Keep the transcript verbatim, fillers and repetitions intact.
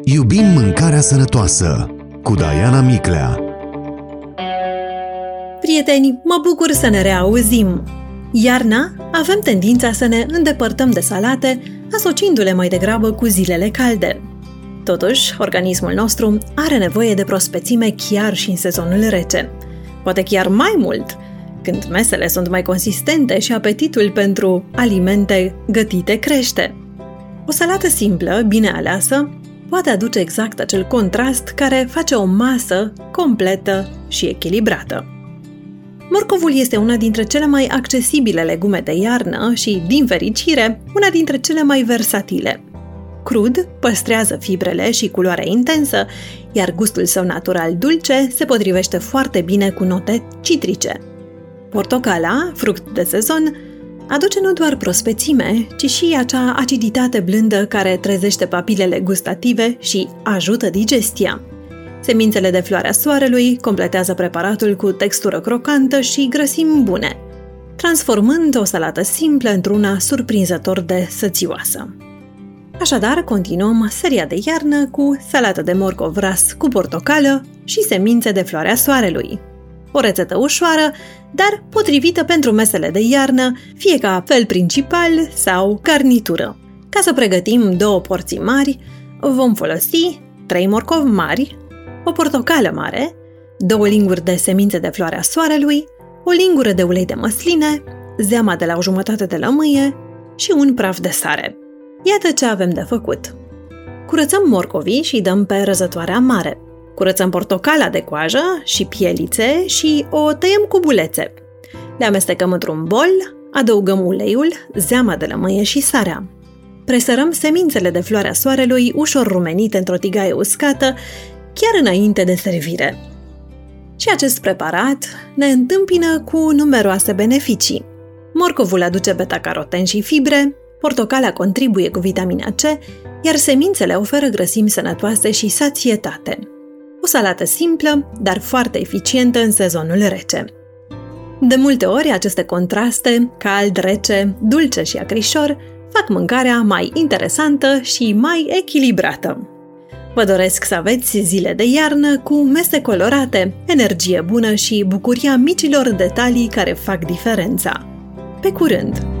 Iubim mâncarea sănătoasă cu Diana Miclea. Prieteni, mă bucur să ne reauzim! Iarna avem tendința să ne îndepărtăm de salate, asociindu-le mai degrabă cu zilele calde. Totuși, organismul nostru are nevoie de prospețime chiar și în sezonul rece. Poate chiar mai mult, când mesele sunt mai consistente și apetitul pentru alimente gătite crește. O salată simplă, bine aleasă, poate aduce exact acel contrast care face o masă completă și echilibrată. Morcovul este una dintre cele mai accesibile legume de iarnă și, din fericire, una dintre cele mai versatile. Crud, păstrează fibrele și culoarea intensă, iar gustul său natural dulce se potrivește foarte bine cu note citrice. Portocala, fruct de sezon, aduce nu doar prospețime, ci și acea aciditate blândă care trezește papilele gustative și ajută digestia. Semințele de floarea soarelui completează preparatul cu textură crocantă și grăsimi bune, transformând o salată simplă într-una surprinzător de sățioasă. Așadar, continuăm seria de iarnă cu salată de morcov ras cu portocală și semințe de floarea soarelui. O rețetă ușoară, dar potrivită pentru mesele de iarnă, fie ca fel principal sau garnitură. Ca să pregătim două porții mari, vom folosi trei morcovi mari, o portocală mare, două linguri de semințe de floarea soarelui, o lingură de ulei de măsline, zeama de la o jumătate de lămâie și un praf de sare. Iată ce avem de făcut. Curățăm morcovii și dăm pe răzătoarea mare. Curățăm portocala de coajă și pielițe și o tăiem cu bulețe. Le amestecăm într-un bol, adăugăm uleiul, zeama de lămâie și sarea. Presărăm semințele de floarea soarelui ușor rumenite într-o tigaie uscată, chiar înainte de servire. Și acest preparat ne întâmpină cu numeroase beneficii. Morcovul aduce beta-caroten și fibre, portocala contribuie cu vitamina C, iar semințele oferă grăsimi sănătoase și sațietate. O salată simplă, dar foarte eficientă în sezonul rece. De multe ori, aceste contraste, cald, rece, dulce și acrișor, fac mâncarea mai interesantă și mai echilibrată. Vă doresc să aveți zile de iarnă cu mese colorate, energie bună și bucuria micilor detalii care fac diferența. Pe curând!